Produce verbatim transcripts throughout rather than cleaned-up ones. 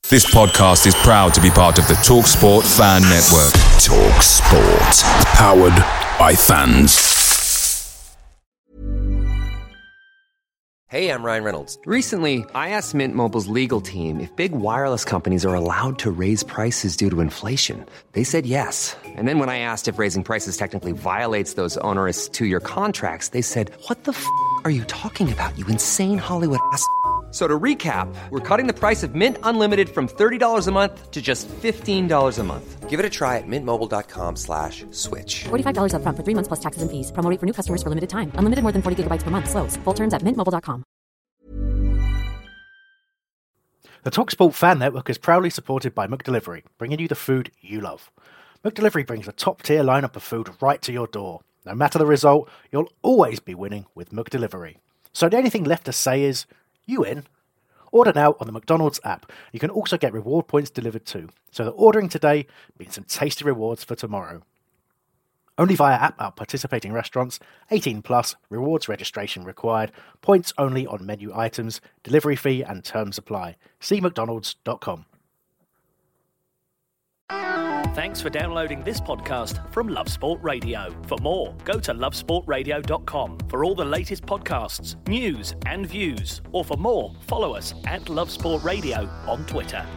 This podcast is proud to be part of the TalkSport Fan Network. TalkSport. Powered by fans. Hey, I'm Ryan Reynolds. Recently, I asked Mint Mobile's legal team if big wireless companies are allowed to raise prices due to inflation. They said yes. And then when I asked if raising prices technically violates those onerous two-year contracts, they said, what the f*** are you talking about, you insane Hollywood ass f- So to recap, we're cutting the price of Mint Unlimited from thirty dollars a month to just fifteen dollars a month. Give it a try at mintmobile.com slash switch. forty-five dollars up front for three months plus taxes and fees. Promo rate for new customers for limited time. Unlimited more than forty gigabytes per month. Slows full terms at mint mobile dot com. The TalkSport Fan Network is proudly supported by McDelivery, bringing you the food you love. McDelivery brings a top-tier lineup of food right to your door. No matter the result, you'll always be winning with McDelivery. So the only thing left to say is, you in? Order now on the McDonald's app. You can also get reward points delivered too, so that ordering today means some tasty rewards for tomorrow. Only via app at participating restaurants, eighteen plus, rewards registration required, points only on menu items, delivery fee and terms apply. See mcdonalds dot com. Thanks for downloading this podcast from Love Sport Radio. For more, go to love sport radio dot com for all the latest podcasts, news and views. Or for more, follow us at Love Sport Radio on Twitter.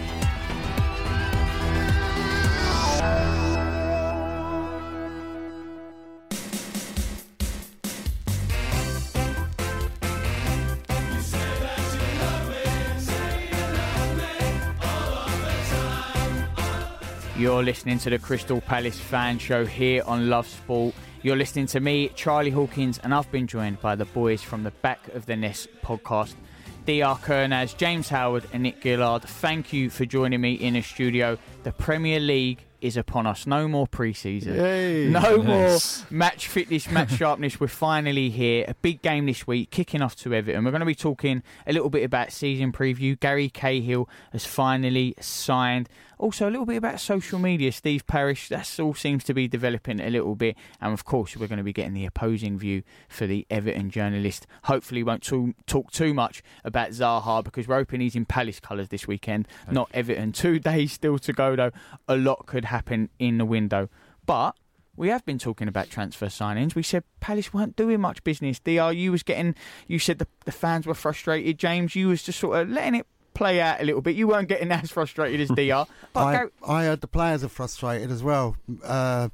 You're listening to the Crystal Palace Fan Show here on Love Sport. You're listening to me, Charlie Hawkins, and I've been joined by the boys from the Back of the Nest podcast, D R Kernaz, James Howard and Nick Gillard. Thank you for joining me in the studio. The Premier League is upon us. No more pre-season. Yay. No yes. more match fitness, match sharpness. We're finally here. A big game this week, kicking off to Everton. We're going to be talking a little bit about season preview. Gary Cahill has finally signed. Also, a little bit about social media. Steve Parish, that all seems to be developing a little bit. And, of course, we're going to be getting the opposing view for the Everton journalist. Hopefully, we won't too, talk too much about Zaha because we're hoping he's in Palace colours this weekend, okay. Not Everton. Two days still to go, though. A lot could happen in the window. But we have been talking about transfer signings. We said Palace weren't doing much business. D R, you was getting... You said the, the fans were frustrated. James, you was just sort of letting it play out a little bit. You weren't getting as frustrated as D R. But I, Gary... I heard the players are frustrated as well. Uh,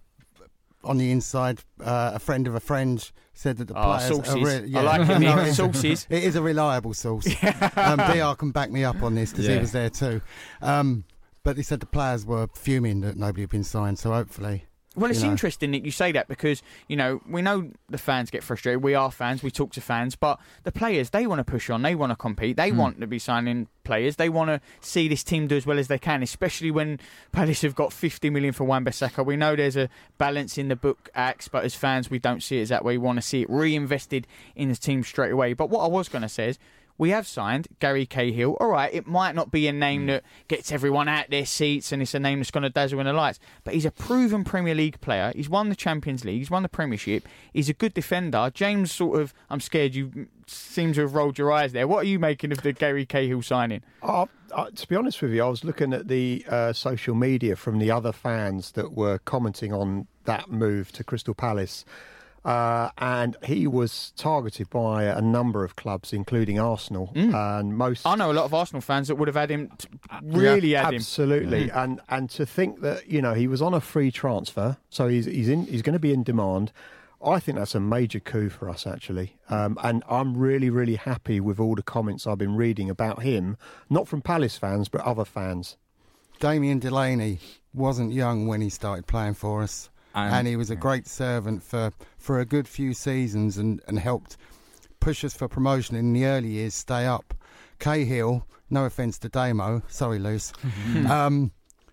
on the inside, uh, a friend of a friend said that the oh, players sources. are really... Yeah. I like it, no, Nick. Sources. It is a reliable source. um, D R can back me up on this because yeah. he was there too. Um, but they said the players were fuming that nobody had been signed, so hopefully... Well, it's you know. interesting that you say that because, you know, we know the fans get frustrated. We are fans. We talk to fans. But the players, they want to push on. They want to compete. They mm. want to be signing players. They want to see this team do as well as they can, especially when Palace have got fifty million for Wan-Bissaka. We know there's a balance in the book acts, but as fans, we don't see it as that way. We want to see it reinvested in the team straight away. But what I was going to say is, we have signed Gary Cahill. All right, it might not be a name that gets everyone out their seats and it's a name that's going to dazzle in the lights, but he's a proven Premier League player. He's won the Champions League. He's won the Premiership. He's a good defender. James, sort of, I'm scared you seem to have rolled your eyes there. What are you making of the Gary Cahill signing? Uh, uh, to be honest with you, I was looking at the uh, social media from the other fans that were commenting on that move to Crystal Palace. Uh, and he was targeted by a number of clubs, including Arsenal. Mm. And most, I know a lot of Arsenal fans that would have had him, t- really yeah, had absolutely. him. Absolutely. Mm. And and to think that, you know, he was on a free transfer, so he's he's in he's going to be in demand. I think that's a major coup for us, actually. Um, and I'm really, really happy with all the comments I've been reading about him, not from Palace fans, but other fans. Damien Delaney wasn't young when he started playing for us. Um, and he was a great servant for, for a good few seasons and, and helped push us for promotion in the early years, stay up. Cahill, no offence to Damo, sorry Luce, um,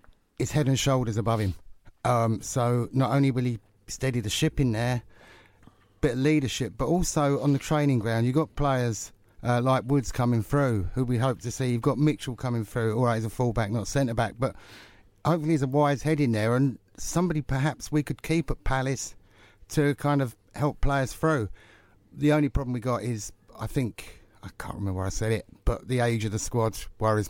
is head and shoulders above him. Um, so not only will he steady the ship in there, bit of leadership, but also on the training ground, you've got players uh, like Woods coming through, who we hope to see. You've got Mitchell coming through, all right, he's a full-back, not centre-back, but hopefully he's a wise head in there, and somebody perhaps we could keep at Palace to kind of help players through. The only problem we got is, I think, I can't remember where I said it, but the age of the squad worries me.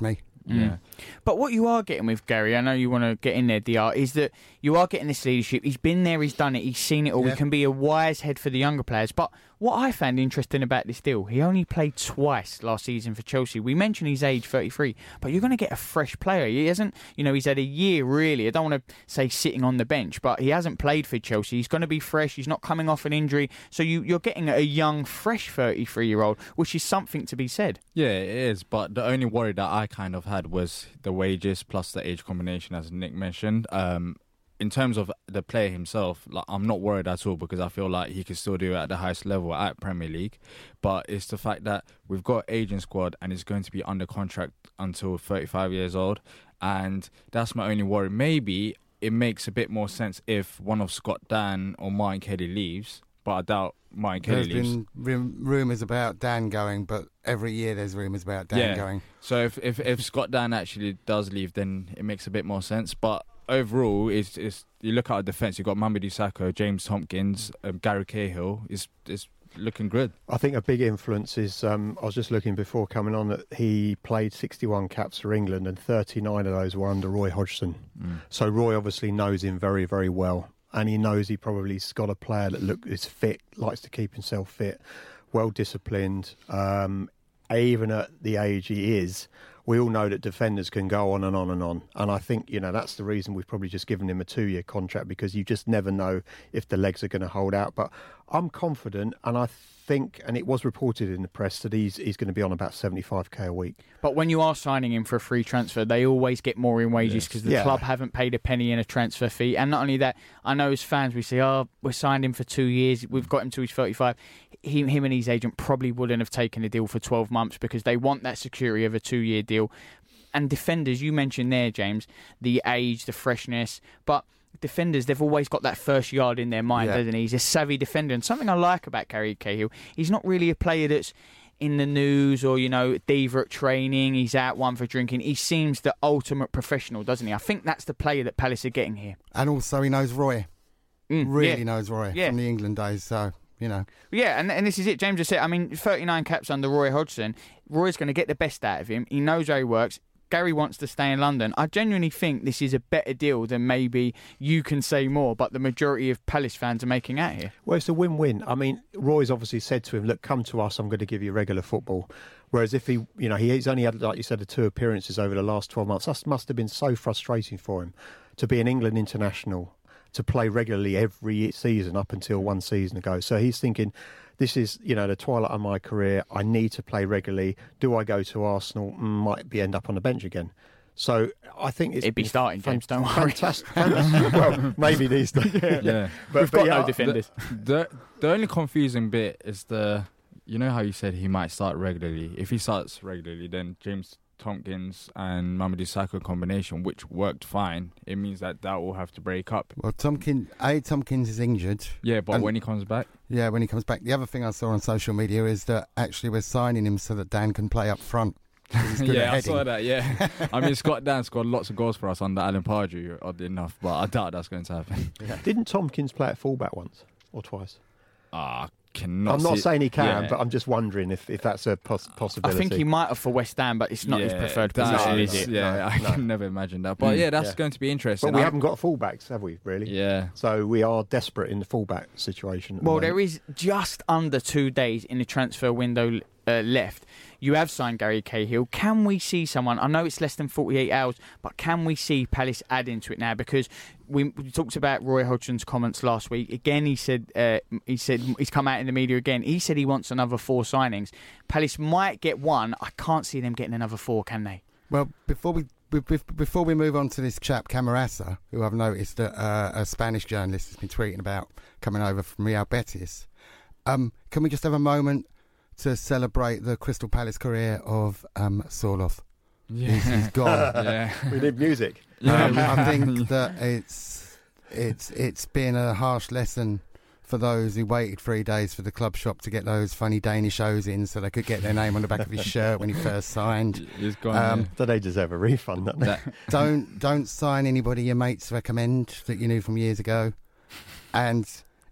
Mm. But what you are getting with Gary, I know you want to get in there, D R, is that you are getting this leadership. He's been there, he's done it, he's seen it all. Yeah. He can be a wise head for the younger players. But what I found interesting about this deal, he only played twice last season for Chelsea. We mentioned he's age thirty-three, but you're going to get a fresh player. He hasn't, you know, he's had a year really. I don't want to say sitting on the bench, but he hasn't played for Chelsea. He's going to be fresh. He's not coming off an injury. So you, you're getting a young, fresh thirty-three-year-old, which is something to be said. Yeah, it is. But the only worry that I kind of had was the wages plus the age combination, as Nick mentioned. Um, in terms of the player himself, like, I'm not worried at all because I feel like he can still do it at the highest level at Premier League. But it's the fact that we've got aging squad and he's going to be under contract until thirty-five years old. And that's my only worry. Maybe it makes a bit more sense if one of Scott Dan or Martin Kelly leaves, but I doubt Martin Kelly There's leaves. been rum- rumours about Dan going, but every year there's rumours about Dan yeah. going. So if, if if Scott Dan actually does leave, then it makes a bit more sense. But overall, it's, it's you look at our defence, you've got Mamadou Sakho, James Tompkins, um, Gary Cahill. It's, it's looking good. I think a big influence is, um, I was just looking before coming on, that he played sixty-one caps for England and thirty-nine of those were under Roy Hodgson. Mm. So Roy obviously knows him very, very well. And he knows he probably's got a player that look is fit, likes to keep himself fit, well disciplined. Um, even at the age he is, we all know that defenders can go on and on and on. And I think, you know, that's the reason we've probably just given him a two-year contract, because you just never know if the legs are going to hold out. But I'm confident, and I think, and it was reported in the press, that he's he's going to be on about seventy-five k a week. But when you are signing him for a free transfer, they always get more in wages because the Yeah. club haven't paid a penny in a transfer fee. And not only that, I know as fans we say, oh, we signed him for two years, we've got him till he's thirty-five. He, him and his agent probably wouldn't have taken a deal for twelve months because they want that security of a two-year deal. And defenders, you mentioned there, James, the age, the freshness, but defenders, they've always got that first yard in their mind, Yeah. doesn't he? He's a savvy defender. And something I like about Gary Cahill, he's not really a player that's in the news or, you know, diva at training, he's out one for drinking. He seems the ultimate professional, doesn't he? I think that's the player that Palace are getting here. And also he knows Roy. Mm, really yeah. knows Roy Yeah. from the England days, so, you know. Yeah, and, and this is it. James just said, I mean, thirty-nine caps under Roy Hodgson. Roy's going to get the best out of him. He knows how he works. Gary wants to stay in London. I genuinely think this is a better deal than maybe you can say more, but the majority of Palace fans are making out here. Well, it's a win-win. I mean, Roy's obviously said to him, look, come to us, I'm going to give you regular football. Whereas if he, you know, he's only had, like you said, the two appearances over the last twelve months. That must have been so frustrating for him to be an England international, to play regularly every season up until one season ago. So he's thinking, this is, you know, the twilight of my career. I need to play regularly. Do I go to Arsenal? Mm, might be end up on the bench again. So I think it's... It'd be starting, James, don't worry. Fantastic. fantastic. Well, maybe these days. Yeah. Yeah. But, We've but got yeah, no defenders. The, the only confusing bit is the, you know how you said he might start regularly. If he starts regularly, then James Tompkins and Mamadou Sakho combination, which worked fine, it means that that will have to break up. Well, Tompkins, A, Tompkins is injured. Yeah, but And- when he comes back, Yeah, when he comes back. The other thing I saw on social media is that actually we're signing him so that Dan can play up front. He's good at yeah, I heading. saw that. Yeah, I mean, Scott Dan scored lots of goals for us under Alan Pardew, oddly enough, but I doubt that's going to happen. Didn't Tompkins play at fullback once or twice? Ah, cannot. I'm not see- saying he can, yeah. but I'm just wondering if, if that's a poss- I possibility. think he might have for West Ham, but it's not his Yeah, preferred that position, is- is it? Yeah, No, I no. can never imagine that. But Mm. yeah, that's Yeah. going to be interesting. But we I- haven't got fullbacks, have we, really? Yeah. So we are desperate in the fullback situation. at the Well, moment. there is just under two days in the transfer window uh, left. You have signed Gary Cahill. Can we see someone? I know it's less than forty-eight hours, but can we see Palace add into it now? Because we, we talked about Roy Hodgson's comments last week. Again, he said uh, he said he's come out in the media again. He said he wants another four signings. Palace might get one. I can't see them getting another four, can they? Well, before we be- be- before we move on to this chap Camarasa, who I've noticed that uh, a Spanish journalist has been tweeting about coming over from Real Betis, um, can we just have a moment to celebrate the Crystal Palace career of um, Sorloth? Yeah. He's, he's gone. Yeah. We need music. Um, I think that it's it's it's been a harsh lesson for those who waited three days for the club shop to get those funny Danish O's in so they could get their name on the back of his shirt when he first signed. He's gone. Um, So they deserve a refund, don't they? That, don't don't sign anybody your mates recommend that you knew from years ago. And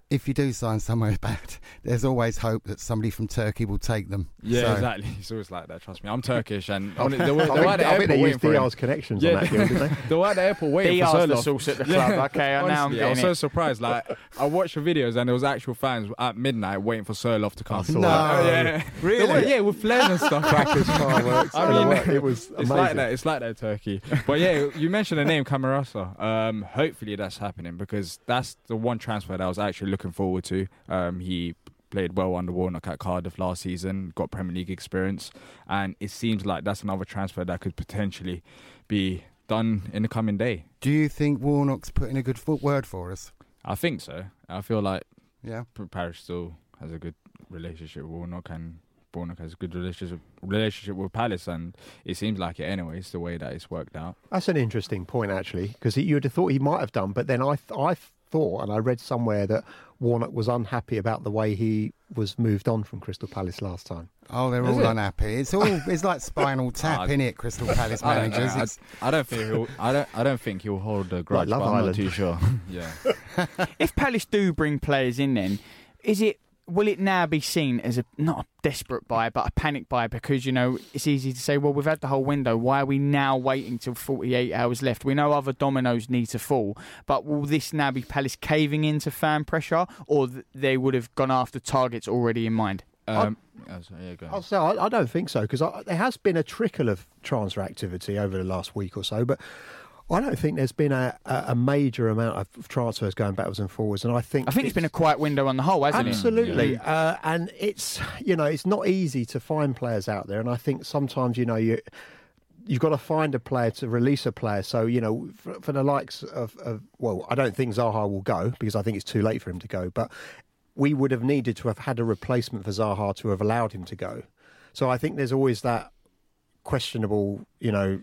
if you do sign somewhere bad, there's always hope that somebody from Turkey will take them. Yeah, so. exactly. It's always like that. Trust me, I'm Turkish, and the, the, the, the, I think, the I think they used for D R's connections yeah. on that deal, didn't they? The way at the airport waiting D R's for the Sirloff. source at the club. Yeah. Okay, Honestly, now I'm getting I was it. so surprised. Like I watched the videos, and there was actual fans at midnight waiting for Sirloff to come. No, yeah, really? Yeah, with flares and stuff. Crackers, fireworks. I mean, it was amazing. It's like that. It's like that, Turkey. But yeah, you mentioned the name Camarasa. Um, hopefully that's happening because that's the one transfer that I was actually looking forward to. Um, he played well under Warnock at Cardiff last season, got Premier League experience, and it seems like that's another transfer that could potentially be done in the coming day. Do you think Warnock's put in a good foot word for us? I think so. I feel like yeah, Parish still has a good relationship with Warnock, and Warnock has a good relationship relationship with Palace, and it seems like it anyway. It's the way that it's worked out. That's an interesting point, actually, because you'd have thought he might have done, but then I, th- I thought, and I read somewhere that Warnock was unhappy about the way he was moved on from Crystal Palace last time. Oh, they're Is all it? unhappy. It's all it's like Spinal Tap, Ah, isn't it? Crystal Palace I don't, managers. know. It's, I, I don't think he'll. I don't. I don't think he'll hold a grudge. Love but I'm Island. not too sure. Yeah. If Palace do bring players in, then is it? Will it now be seen as a not a desperate buy, but a panic buy? Because you know it's easy to say, well, we've had the whole window. Why are we now waiting till forty-eight hours left? We know other dominoes need to fall, but will this now be Palace caving into fan pressure, or th- they would have gone after targets already in mind? Um, oh, sorry, yeah, go ahead. I'll say I, I don't think so, because there has been a trickle of transfer activity over the last week or so, but I don't think there's been a, a major amount of transfers going backwards and forwards, and I think I think it's, it's been a quiet window on the whole, hasn't absolutely. it? Absolutely, uh, and it's you know it's not easy to find players out there, and I think sometimes you know you. You've got to find a player to release a player. So, you know, for, for the likes of, of, well, I don't think Zaha will go because I think it's too late for him to go. But we would have needed to have had a replacement for Zaha to have allowed him to go. So I think there's always that questionable, you know,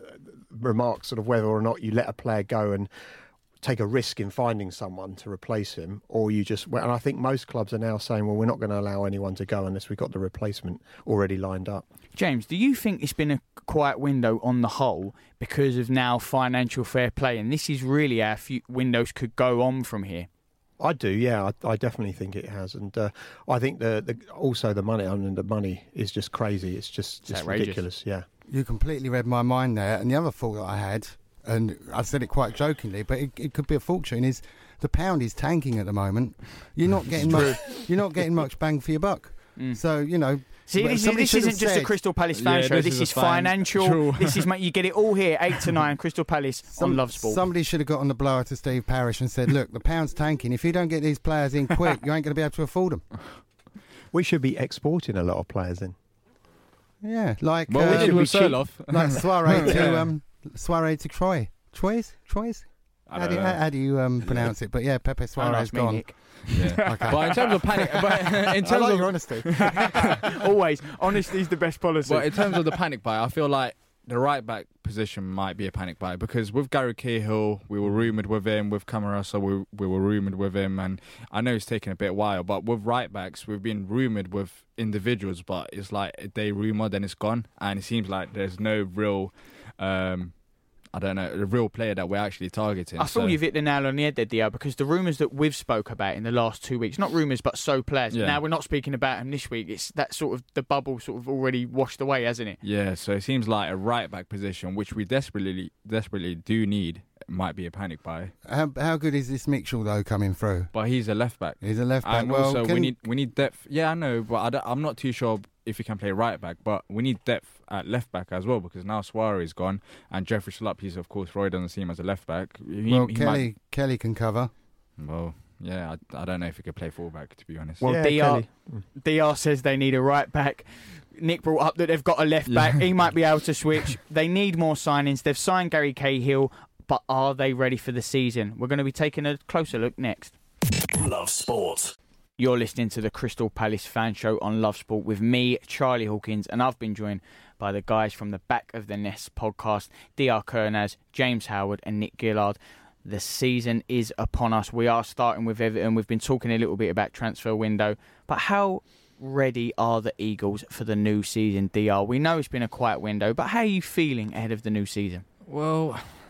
remark sort of whether or not you let a player go and take a risk in finding someone to replace him, or you just, and I think most clubs are now saying, well, we're not going to allow anyone to go unless we've got the replacement already lined up. James, do you think it's been a quiet window on the whole because of now financial fair play, and this is really how few windows could go on from here? I do, yeah, I, I definitely think it has, and uh, I think the, the also the money, I mean, the money is just crazy. It's just, It's just outrageous. ridiculous. Yeah, you completely read my mind there. And the other thought that I had, and I said it quite jokingly, but it, it could be a fortune, is the pound is tanking at the moment. You're not getting much. You're not getting much bang for your buck. Mm. So you know. See, this, is, somebody this should isn't have just said- a Crystal Palace fan Yeah, show. this This, is is, a fan- financial. True. This is, mate, you get it all here, eight to nine. Crystal Palace Some- on Love Sport. Somebody should have got on the blower to Steve Parish and said, "Look, the pound's tanking. If you don't get these players in quick, you ain't going to be able to afford them." we should be exporting a lot of players in. Yeah, like Well, we um, did with cheap. Sirloff. like Soiree to Yeah. um, Soiree to Troy. Troyes, Troyes. I How don't do, you, know. how do you um, pronounce it? But yeah, Pepe Don't Suarez ask me, gone. Nick. Yeah. Okay. But in terms of panic, but in I terms like of your honesty. Always, honesty is the best policy. But in terms of the panic buy, I feel like the right back position might be a panic buy because with Gary Cahill, we were rumoured with him. With Camarasa, we we were rumoured with him, and I know it's taken a bit while. But with right backs, we've been rumoured with individuals, but it's like they rumour, then it's gone, and it seems like there's no real. Um, I don't know, the real player that we're actually targeting. I feel so. you've hit the nail on the head there, Dio, because the rumours that we've spoke about in the last two weeks, not rumours, but so players. Yeah. Now we're not speaking about him this week. It's that sort of, the bubble sort of already washed away, hasn't it? Yeah, so it seems like a right back position, which we desperately, desperately do need, might be a panic buy. How, how good is this Mitchell though coming through? But he's a left back. He's a left back. And well, also, can- we need we need depth. Yeah, I know, but I don't- I'm not too sure if he can play right back. But we need depth at left back as well because now Suarez is gone and Jeffrey Schlupp. He's of course Roy doesn't see him as a left back. He, well, he Kelly might- Kelly can cover. well, yeah, I, I don't know if he could play fullback to be honest. Well, Yeah, D R, Kelly. D R says they need a right back. Nick brought up that they've got a left back. Yeah. He might be able to switch. They need more signings. They've signed Gary Cahill, but are they ready for the season? We're going to be taking a closer look next. Love Sport. You're listening to the Crystal Palace Fan Show on Love Sport with me, Charlie Hawkins, and I've been joined by the guys from the Back of the Nest podcast, D R Kernaz, James Howard and Nick Gillard. The season is upon us. We are starting with Everton. We've been talking a little bit about transfer window, but how ready are the Eagles for the new season, D R? We know it's been a quiet window, but how are you feeling ahead of the new season? Well,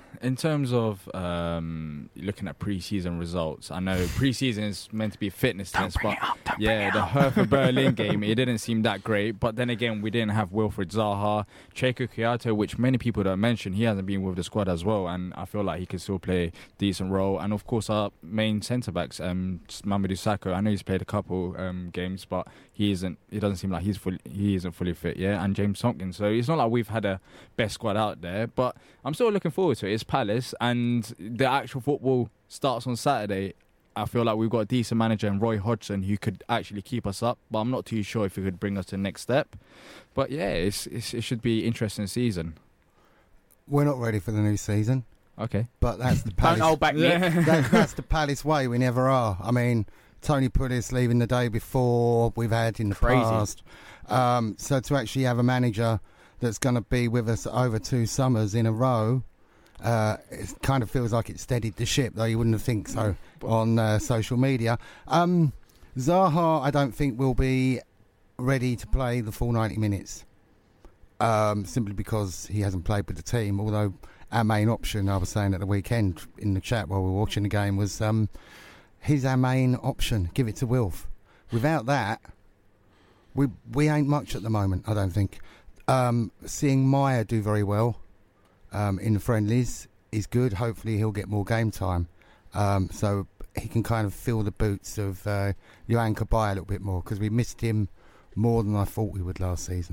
in terms of um, looking at pre-season results, I know pre-season is meant to be a fitness test, but yeah, the Hertha Berlin game, it didn't seem that great. But then again, we didn't have Wilfried Zaha, Cheiko Kwiato, which many people don't mention. He hasn't been with the squad as well, and I feel like he could still play a decent role. And of course, our main centre backs, um, Mamadou Sakho. I know he's played a couple um, games, but he isn't. It doesn't seem like he's fully, he isn't fully fit. Yeah, and James Tompkins. So it's not like we've had a best squad out there, but I'm still looking forward to it. It's Palace, and the actual football starts on Saturday. I feel like we've got a decent manager in Roy Hodgson who could actually keep us up, but I'm not too sure if he could bring us to the next step. But yeah, it's, it's, it should be an interesting season. We're not ready for the new season. Okay. But that's the Palace. Don't hold back, Nick. that, that's the Palace way. We never are. I mean, Tony Pulis leaving the day before, we've had in the Crazy. past. Um, so to actually have a manager that's going to be with us over two summers in a row, uh, it kind of feels like it steadied the ship, though you wouldn't think so on uh, social media. Um, Zaha, I don't think will be ready to play the full ninety minutes, um, simply because he hasn't played with the team, although our main option, I was saying at the weekend in the chat while we were watching the game, was um, he's our main option. Give it to Wilf. Without that, we we ain't much at the moment, I don't think. Um, seeing Maya do very well um, in the friendlies is good. Hopefully he'll get more game time. Um, so he can kind of fill the boots of uh, Yohan Cabaye a little bit more, because we missed him more than I thought we would last season.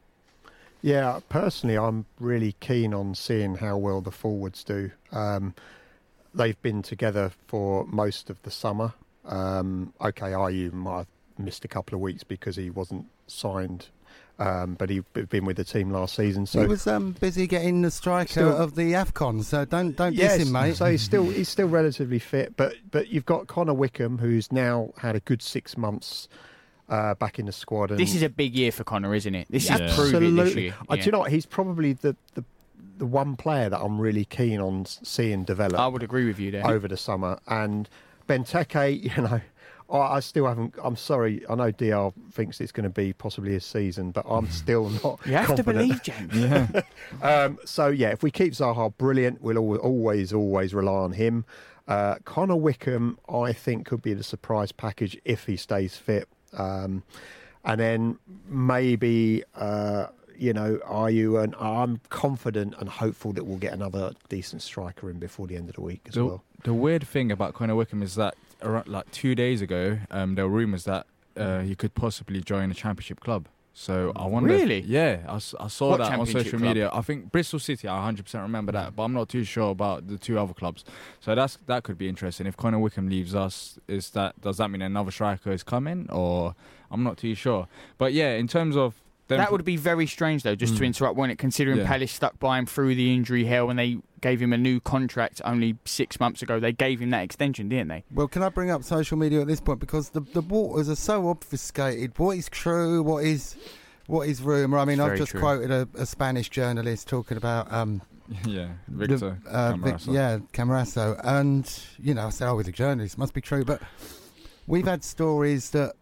Yeah, personally, I'm really keen on seeing how well the forwards do. Um, they've been together for most of the summer. Um, okay, Ayew might have missed a couple of weeks because he wasn't signed, um, but he'd been with the team last season. So he was um, busy getting the striker still, of the AFCON, so don't don't yes, diss him, mate. So he's still he's still relatively fit, but but you've got Connor Wickham, who's now had a good six months uh, back in the squad. And this is a big year for Connor, isn't it? This yeah. is proving this year. Uh, Yeah. do you know what? He's probably the, the the one player that I'm really keen on seeing develop. I would agree with you there. Over the summer. And Benteke, you know, I, I still haven't. I'm sorry. I know D R thinks it's going to be possibly a season, but I'm still not. You have confident. to believe, James. Yeah. um, so yeah, if we keep Zaha brilliant, we'll always always, always rely on him. Uh, Connor Wickham, I think, could be the surprise package if he stays fit. Um, and then maybe. Uh, You know, are you? And I'm confident and hopeful that we'll get another decent striker in before the end of the week as the, well. The weird thing about Connor Wickham is that around, like two days ago, um, there were rumours that uh, he could possibly join a championship club. So I wonder. Really? If, yeah, I, I saw What that on championship social club? media. I think Bristol City. I one hundred percent remember that, but I'm not too sure about the two other clubs. So that's that could be interesting. If Connor Wickham leaves us, is that does that mean another striker is coming, or I'm not too sure. But yeah, in terms of Them that would be very strange, though, just mm. to interrupt, wouldn't it? Considering Yeah. Palace stuck by him through the injury hell and they gave him a new contract only six months ago. They gave him that extension, didn't they? Well, can I bring up social media at this point? Because the the waters are so obfuscated. What is true? What is what is rumour? I mean, It's I've very just true. quoted a, a Spanish journalist talking about... Um, yeah, Victor the, uh, Vic, Camarasa. yeah, Camarasa. And, you know, I said, oh, he's a journalist. Must be true. But we've had stories that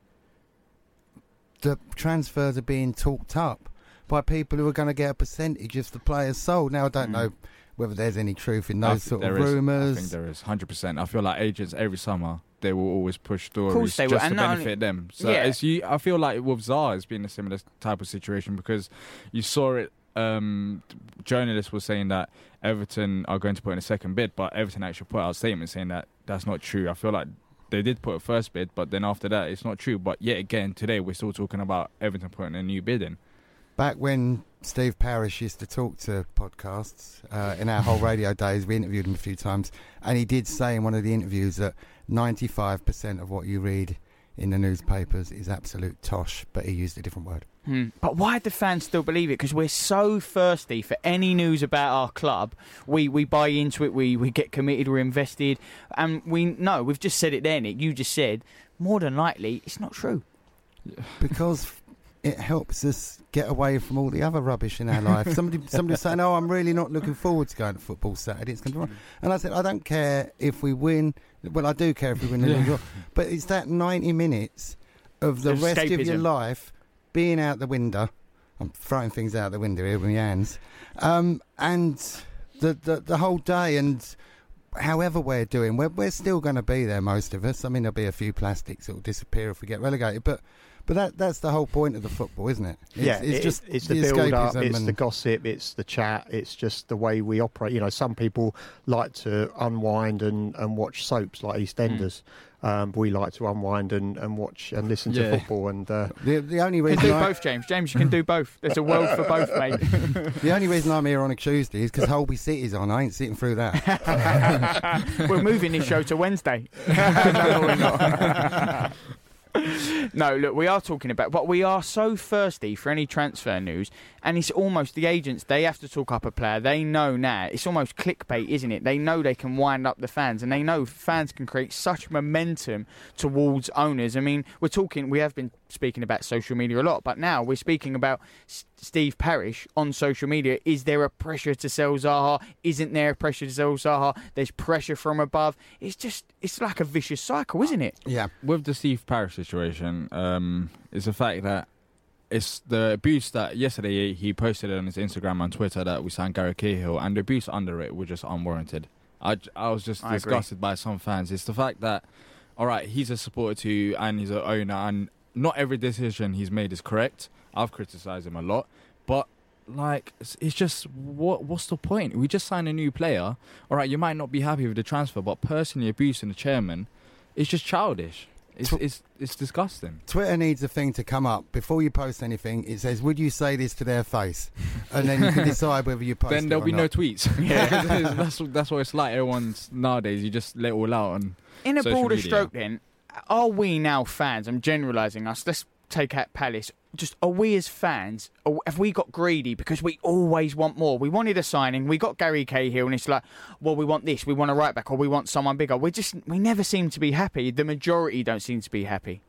the transfers are being talked up by people who are going to get a percentage of the players sold. Now, I don't Mm. know whether there's any truth in I those think sort of there is. rumours. I think there is one hundred percent. I feel like agents every summer they will always push stories course they will, just and to not benefit only- them. So Yeah. it's you. I feel like with Zaha it's been a similar type of situation because you saw it. Um, journalists were saying that Everton are going to put in a second bid, but Everton actually put out a statement saying that that's not true. I feel like they did put a first bid, but then after that it's not true. But yet again, today we're still talking about Everton putting a new bid in. Back when Steve Parish used to talk to podcasts uh, in our whole radio days, we interviewed him a few times, and he did say in one of the interviews that ninety-five percent of what you read in the newspapers is absolute tosh, but he used a different word. Hmm. But why do fans still believe it? Because we're so thirsty for any news about our club. We we buy into it, we, we get committed, we're invested, and we know, we've just said it there, Nick, you just said, more than likely, it's not true. Because it helps us get away from all the other rubbish in our life. Somebody somebody saying, oh, I'm really not looking forward to going to football Saturday. It's going to be wrong. And I said, I don't care if we win. Well, I do care if we win. Yeah. But it's that ninety minutes of the rest of your Escapism. life being out the window. I'm throwing things out the window here with my hands. Um, and the, the, the whole day. And however we're doing, we're, we're still going to be there, most of us. I mean, there'll be a few plastics that will disappear if we get relegated, but but that that's the whole point of the football, isn't it? It's, yeah, it's it, just it's the, the build-up, escapism it's and the gossip, it's the chat, it's just the way we operate. You know, some people like to unwind and, and watch soaps like EastEnders. Mm. Um, we like to unwind and, and watch and listen yeah. to football. And uh, the the only you reason can do I, both, James. James, you can do both. There's a world for both, mate. The only reason I'm here on a Tuesday is because Holby City's on. I ain't sitting through that. We're moving this show to Wednesday. No, we're not. No, look, we are talking about, but we are so thirsty for any transfer news, and it's almost the agents, they have to talk up a player. They know now, it's almost clickbait, isn't it? They know they can wind up the fans, and they know fans can create such momentum towards owners. I mean, we're talking, we have been speaking about social media a lot, but now we're speaking about S- Steve Parish on social media. Is there a pressure to sell Zaha? Isn't there a pressure to sell Zaha? There's pressure from above. It's just, it's like a vicious cycle, isn't it? Yeah. With the Steve Parish situation, um, is the fact that it's the abuse that yesterday he posted on his Instagram and Twitter that we signed Gary Cahill, and the abuse under it was just unwarranted. I, I was just I disgusted agree. by some fans. It's the fact that, all right, he's a supporter too, and he's an owner, and not every decision he's made is correct. I've criticised him a lot, but like it's, it's just what what's the point? We just signed a new player. All right, you might not be happy with the transfer, but personally abusing the chairman is just childish. It's, Tw- it's it's disgusting. Twitter needs a thing to come up before you post anything. It says, "Would you say this to their face?" And then you can decide whether you post. Then it there'll or be not. no tweets. Yeah, that's that's what it's like. Everyone's nowadays. You just let it all out on. In a social broader media. stroke, then, are we now fans? I'm generalising us. Let's take out Palace. Just are we as fans? Are, have we got greedy because we always want more? We wanted a signing. We got Gary Cahill, and it's like, well, we want this. We want a right back, or we want someone bigger. We just we never seem to be happy. The majority don't seem to be happy.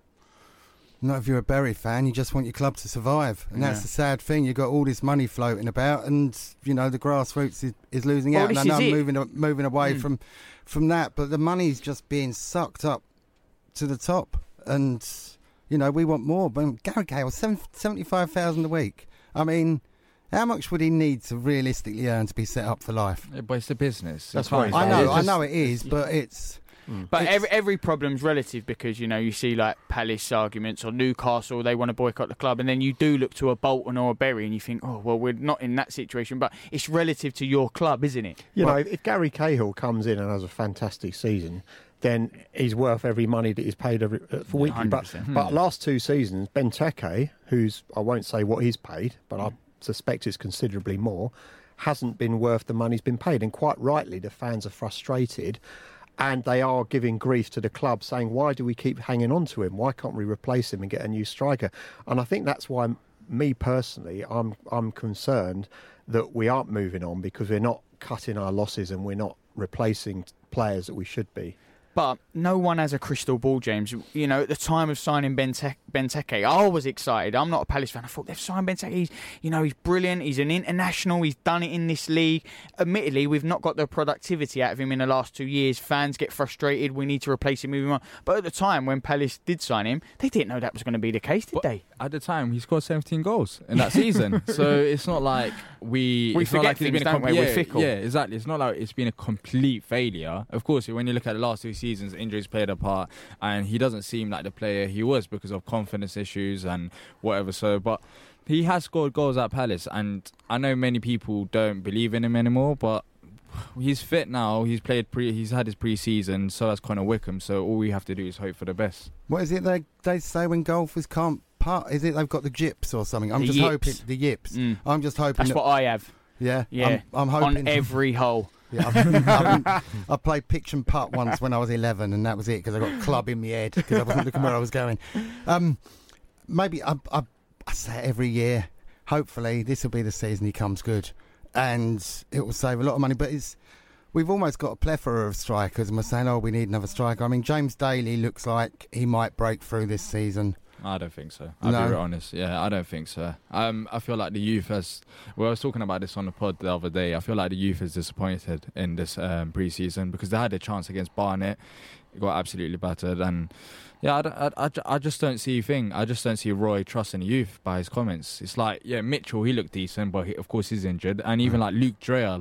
Not if you're a Bury fan, you just want your club to survive, and that's Yeah. the sad thing. You've got all this money floating about, and you know the grassroots is, is losing Well, out. And I this know is I'm it. moving moving away Mm. from from that, but the money's just being sucked up to the top, and you know we want more. But Gary Cahill, seventy-five thousand a week. I mean, how much would he need to realistically earn to be set up for life? Yeah, but it's a business. That's You right. can't- I know, it's I just- know it is, but it's. But It's- every every problem's relative because, you know, you see like Palace arguments or Newcastle, they want to boycott the club, and then you do look to a Bolton or a Bury and you think, oh, well, we're not in that situation, but it's relative to your club, isn't it? You Well- know, if Gary Cahill comes in and has a fantastic season, then he's worth every money that he's paid every, uh, for weekly. But, one hundred percent. but last two seasons, Benteke, who's, I won't say what he's paid, but I suspect it's considerably more, hasn't been worth the money he's been paid. And quite rightly, the fans are frustrated. And they are giving grief to the club, saying, why do we keep hanging on to him? Why can't we replace him and get a new striker? And I think that's why, me personally, I'm I'm concerned that we aren't moving on because we're not cutting our losses and we're not replacing players that we should be. But no one has a crystal ball, James. You know, at the time of signing Bente- Benteke, I was excited. I'm not a Palace fan. I thought they've signed Benteke. He's, you know, he's brilliant. He's an international. He's done it in this league. Admittedly, we've not got the productivity out of him in the last two years. Fans get frustrated. We need to replace him, moving on. But at the time when Palace did sign him, they didn't know that was going to be the case, did But they? At the time, he scored seventeen goals in that season. So it's not like we. We it's not forget like it's things, been a don't we? yeah, We're fickle. Yeah, exactly. It's not like it's been a complete failure. Of course, when you look at the last two seasons, injuries played a part, and he doesn't seem like the player he was because of confidence issues and whatever. So, but he has scored goals at Palace, and I know many people don't believe in him anymore, but he's fit now. He's played pre. He's had his pre-season, so has Connor Wickham. So all we have to do is hope for the best. What is it they they say when golfers can't putt? Is it they've got the jips or something? I'm The just yips. hoping the yips. Mm. I'm just hoping. That's that, what I have. Yeah, Yeah, I'm, I'm hoping on every hole. Yeah, I've, I've, I played pitch and putt once when I was eleven, and that was it because I got a club in my head because I wasn't looking where I was going. Um, maybe I, I, I say it every year. Hopefully, this will be the season he comes good, and it will save a lot of money. But it's we've almost got a plethora of strikers, and we're saying, "Oh, we need another striker." I mean, James Daly looks like he might break through this season. I don't think so. I'll No? be real honest. Yeah, I don't think so. Um, I feel like the youth has... Well, I was talking about this on the pod the other day. I feel like the youth is disappointed in this um, pre-season because they had a chance against Barnet. It got absolutely battered. And, yeah, I, don't- I, I, I just don't see a thing. I just don't see Roy trusting the youth by his comments. It's like, yeah, Mitchell, he looked decent, but he, of course he's injured. And even like Luke Drell,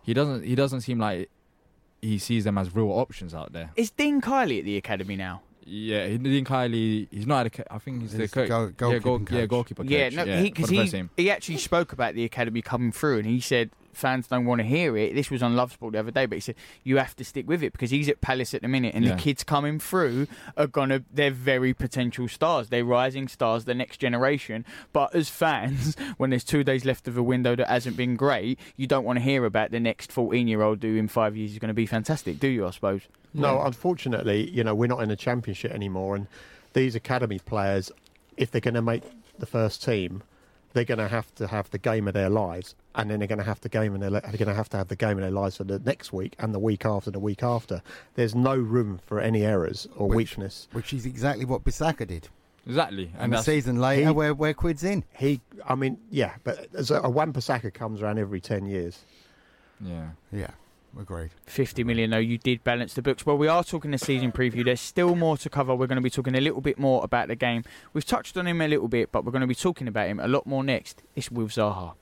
he doesn't he doesn't seem like he sees them as real options out there. Is Dean Kiley at the academy now? Yeah, Dean Kiley, he's not at a, I think he's, he's the co- goal, yeah, goal, coach. yeah, goalkeeper coach. Yeah, no, yeah, because he, he, he actually spoke about the academy coming through, and he said fans don't want to hear it. This was on Love Sport the other day, but he said you have to stick with it because he's at Palace at the minute, and yeah. the kids coming through are gonna they're very potential stars. They're rising stars, the next generation. But as fans, when there's two days left of a window that hasn't been great, you don't want to hear about the next fourteen-year-old who in five years is going to be fantastic, do you? I suppose. No, yeah. Unfortunately, you know, we're not in the Championship anymore, and these academy players, if they're going to make the first team, they're going to have to have the game of their lives, and then they're going to have the game of their they're going to have to have the game of their lives for the next week and the week after, the week after. There's no room for any errors or which, weakness, which is exactly what Bissaka did. Exactly, and, and a season later, he, where where Quid's in. He, I mean, yeah, but as a, a Wan-Bissaka comes around every ten years. Yeah, yeah. Agreed. fifty million though, you did balance the books. Well, we are talking the season preview. There's still more to cover. We're going to be talking a little bit more about the game. We've touched on him a little bit, but we're going to be talking about him a lot more next. It's with Zaha.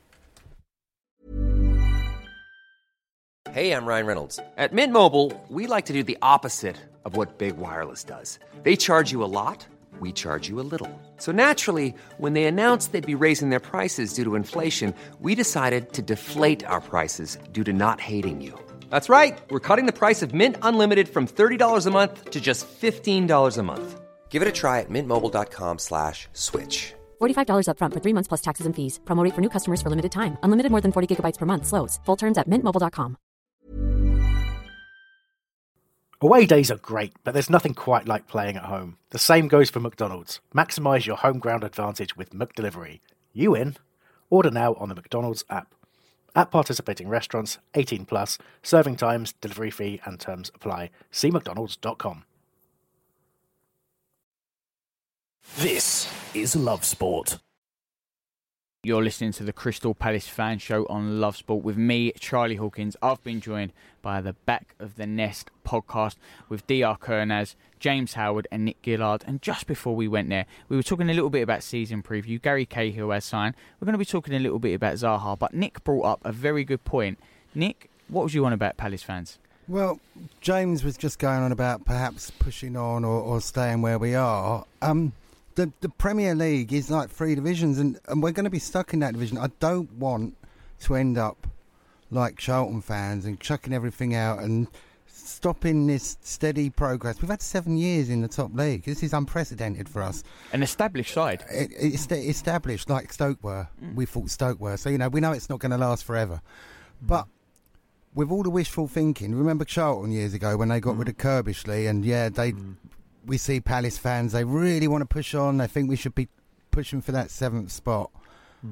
Hey, I'm Ryan Reynolds. At Mint Mobile, we like to do the opposite of what Big Wireless does. They charge you a lot. We charge you a little. So naturally, when they announced they'd be raising their prices due to inflation, we decided to deflate our prices due to not hating you. That's right. We're cutting the price of Mint Unlimited from thirty dollars a month to just fifteen dollars a month. Give it a try at mintmobile.com slash switch. forty-five dollars up front for three months plus taxes and fees. Promo rate for new customers for limited time. Unlimited more than forty gigabytes per month. Slows full terms at mint mobile dot com. Away days are great, but there's nothing quite like playing at home. The same goes for McDonald's. Maximise your home ground advantage with McDelivery. You in? Order now on the McDonald's app. At participating restaurants, eighteen plus, serving times, delivery fee and terms apply. See mcdonalds dot com. This is Love Sport. You're listening to the Crystal Palace Fan Show on Love Sport with me, Charlie Hawkins. I've been joined by the Back of the Nest podcast with D R Kernaz, James Howard and Nick Gillard. And just before we went there, we were talking a little bit about season preview. Gary Cahill has signed. We're going to be talking a little bit about Zaha, but Nick brought up a very good point. Nick, what was you on about Palace fans? Well, James was just going on about perhaps pushing on or, or staying where we are. Um... The, the Premier League is like three divisions, and, and we're going to be stuck in that division. I don't want to end up like Charlton fans and chucking everything out and stopping this steady progress. We've had seven years in the top league. This is unprecedented for us. An established side. It, it's established like Stoke were. Mm. We thought Stoke were. So, you know, we know it's not going to last forever. Mm. But with all the wishful thinking, remember Charlton years ago when they got mm. rid of Kirbishley and, yeah, they... Mm. We see Palace fans, they really want to push on. They think we should be pushing for that seventh spot. Hmm.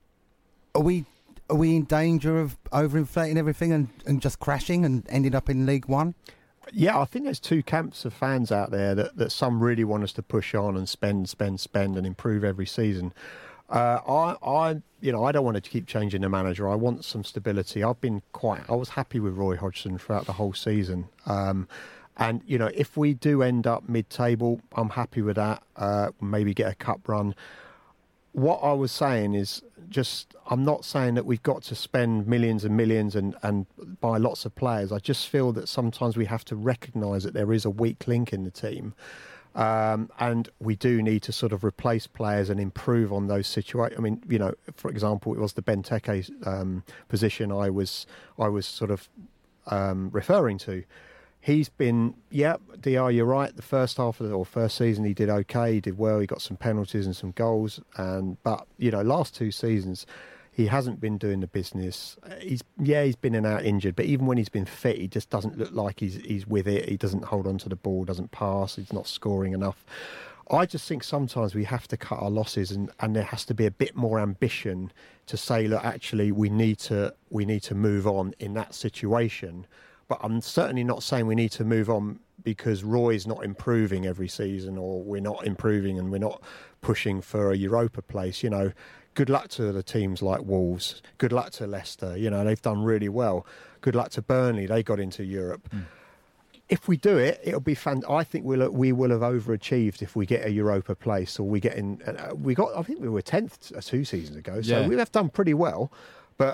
Are we are we in danger of overinflating everything and, and just crashing and ending up in League One? Yeah, I think there's two camps of fans out there that, that some really want us to push on and spend, spend, spend and improve every season. Uh, I, I, you know, I don't want to keep changing the manager. I want some stability. I've been quite, I was happy with Roy Hodgson throughout the whole season. Um, And, you know, if we do end up mid-table, I'm happy with that. Uh, maybe get a cup run. What I was saying is just, I'm not saying that we've got to spend millions and millions and, and buy lots of players. I just feel that sometimes we have to recognise that there is a weak link in the team. Um, and we do need to sort of replace players and improve on those situations. I mean, you know, for example, it was the Benteke um, position I was, I was sort of um, referring to. He's been, yeah, D R, you're right. The first half of the or first season, he did okay. He did well. He got some penalties and some goals. And but you know, last two seasons, he hasn't been doing the business. He's yeah, he's been in and out injured. But even when he's been fit, he just doesn't look like he's he's with it. He doesn't hold on to the ball. Doesn't pass. He's not scoring enough. I just think sometimes we have to cut our losses, and, and there has to be a bit more ambition to say, look, actually, we need to we need to move on in that situation. But I'm certainly not saying we need to move on because Roy's not improving every season, or we're not improving and we're not pushing for a Europa place. You know, good luck to the teams like Wolves. Good luck to Leicester. You know, they've done really well. Good luck to Burnley. They got into Europe. Mm. If we do it, it'll be fun. I think we'll we will have overachieved if we get a Europa place, or we get in. Uh, we got. I think we were tenth two seasons ago, so yeah. we have done pretty well. But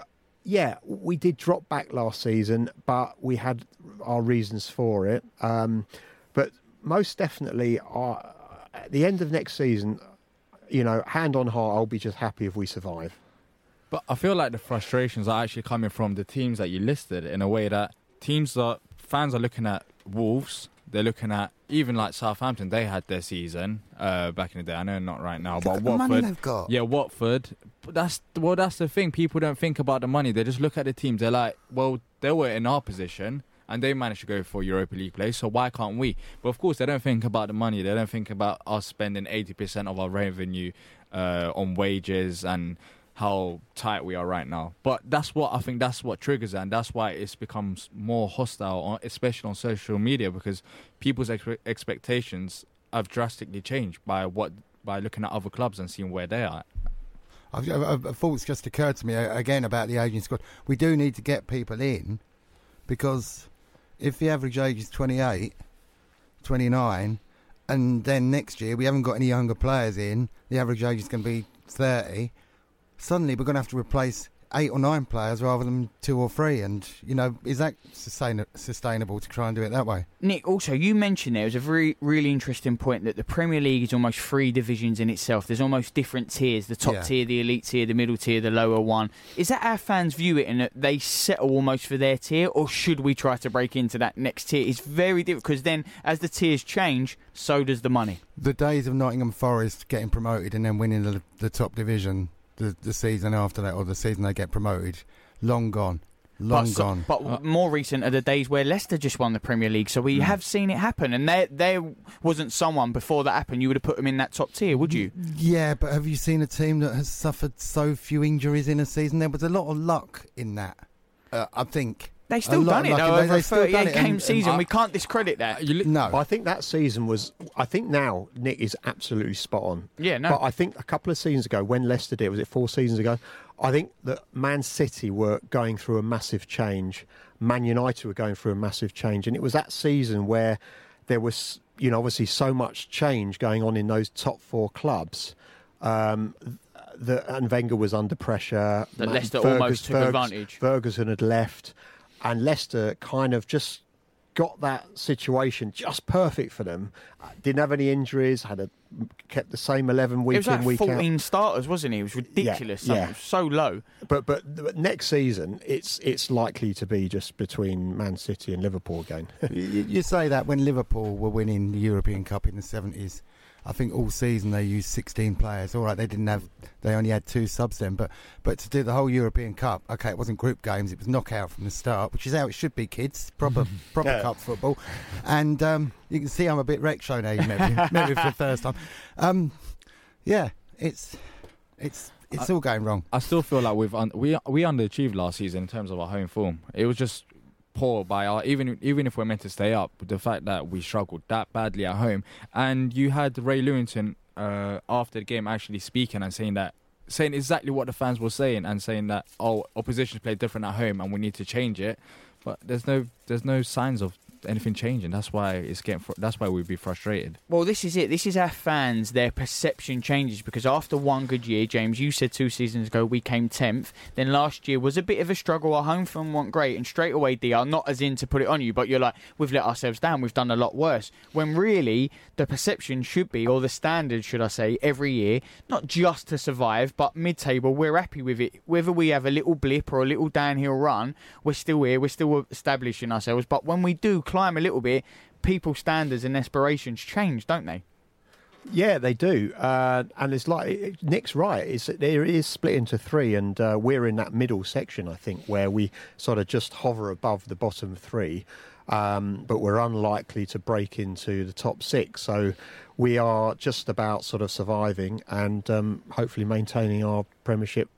yeah, we did drop back last season, but we had our reasons for it. Um, but most definitely, our, at the end of next season, you know, hand on heart, I'll be just happy if we survive. But I feel like the frustrations are actually coming from the teams that you listed, in a way that teams are, fans are looking at Wolves, they're looking at, even like Southampton, they had their season uh, back in the day. I know not right now, but the Watford. money they've got. Yeah, Watford. But that's well, that's the thing. People don't think about the money. They just look at the teams. They're like, well, they were in our position and they managed to go for Europa League play, so why can't we? But of course, they don't think about the money. They don't think about us spending eighty percent of our revenue uh, on wages and how tight we are right now. But that's what I think that's what triggers it, and that's why it's becomes more hostile, especially on social media, because people's ex- expectations have drastically changed by what by looking at other clubs and seeing where they are. I've, I've, a thought's just occurred to me again about the aging squad. We do need to get people in, because if the average age is twenty-eight, twenty-nine, and then next year we haven't got any younger players in, the average age is going to be thirty. Suddenly we're going to have to replace eight or nine players rather than two or three. And, you know, is that sustain- sustainable to try and do it that way? Nick, also, you mentioned there was a very, really interesting point that the Premier League is almost three divisions in itself. There's almost different tiers, the top Yeah. tier, the elite tier, the middle tier, the lower one. Is that how fans view it, and that they settle almost for their tier, or should we try to break into that next tier? It's very difficult, because then as the tiers change, so does the money. The days of Nottingham Forest getting promoted and then winning the, the top division the, the season after that, or the season they get promoted, long gone. Long but so, gone. But uh, more recent are the days where Leicester just won the Premier League, so we mm. have seen it happen. And there, there wasn't someone before that happened, you would have put them in that top tier, would you? Yeah, but have you seen a team that has suffered so few injuries in a season? There was a lot of luck in that, uh, I think. They still done it, though, they, over they a thirty-eight game and, season. And, we can't discredit that. You li- no. I think that season was... I think now Nick is absolutely spot on. Yeah, no. But I think a couple of seasons ago, when Leicester did, was it four seasons ago? I think that Man City were going through a massive change. Man United were going through a massive change. And it was that season where there was, you know, obviously so much change going on in those top four clubs. Um, the, and Wenger was under pressure. That Man, Leicester Fergus, almost took Fergus, advantage. Ferguson had left. And Leicester kind of just got that situation just perfect for them. Didn't have any injuries, had a, kept the same eleven week in, week out. It was like fourteen out. starters, wasn't he? It was ridiculous. Yeah, yeah. It was so low. But, but but next season, it's it's likely to be just between Man City and Liverpool again. you, you say that when Liverpool were winning the European Cup in the seventies, I think all season they used sixteen players. All right, they didn't have, they only had two subs then. But but to do the whole European Cup, okay, it wasn't group games, it was knockout from the start, which is how it should be, kids. Proper proper yeah. cup football. And um, you can see I'm a bit retro now. You met me, met me for the first time. Um, yeah, it's it's it's I, all going wrong. I still feel like we've un- we we underachieved last season in terms of our home form. It was just poor by our, even even if we're meant to stay up, the fact that we struggled that badly at home. And you had Ray Lewington uh, after the game actually speaking and saying that saying exactly what the fans were saying, and saying that, oh, opposition play different at home and we need to change it. But there's no there's no signs of anything changing. That's why it's getting fr- that's why we'd be frustrated. Well, this is it. This is our fans, their perception changes, because after one good year, James, you said two seasons ago we came tenth. Then last year was a bit of a struggle. Our home form wasn't great, and straight away, D R, not as in to put it on you, but you're like, we've let ourselves down, we've done a lot worse. When really the perception should be, or the standard, should I say, every year, not just to survive, but mid-table, we're happy with it. Whether we have a little blip or a little downhill run, we're still here, we're still establishing ourselves. But when we do climb a little bit, people's standards and aspirations change, don't they? Yeah, they do. Uh, and it's like, Nick's right, it's, it is split into three, and uh, we're in that middle section, I think, where we sort of just hover above the bottom three, um, but we're unlikely to break into the top six. So we are just about sort of surviving and um, hopefully maintaining our Premiership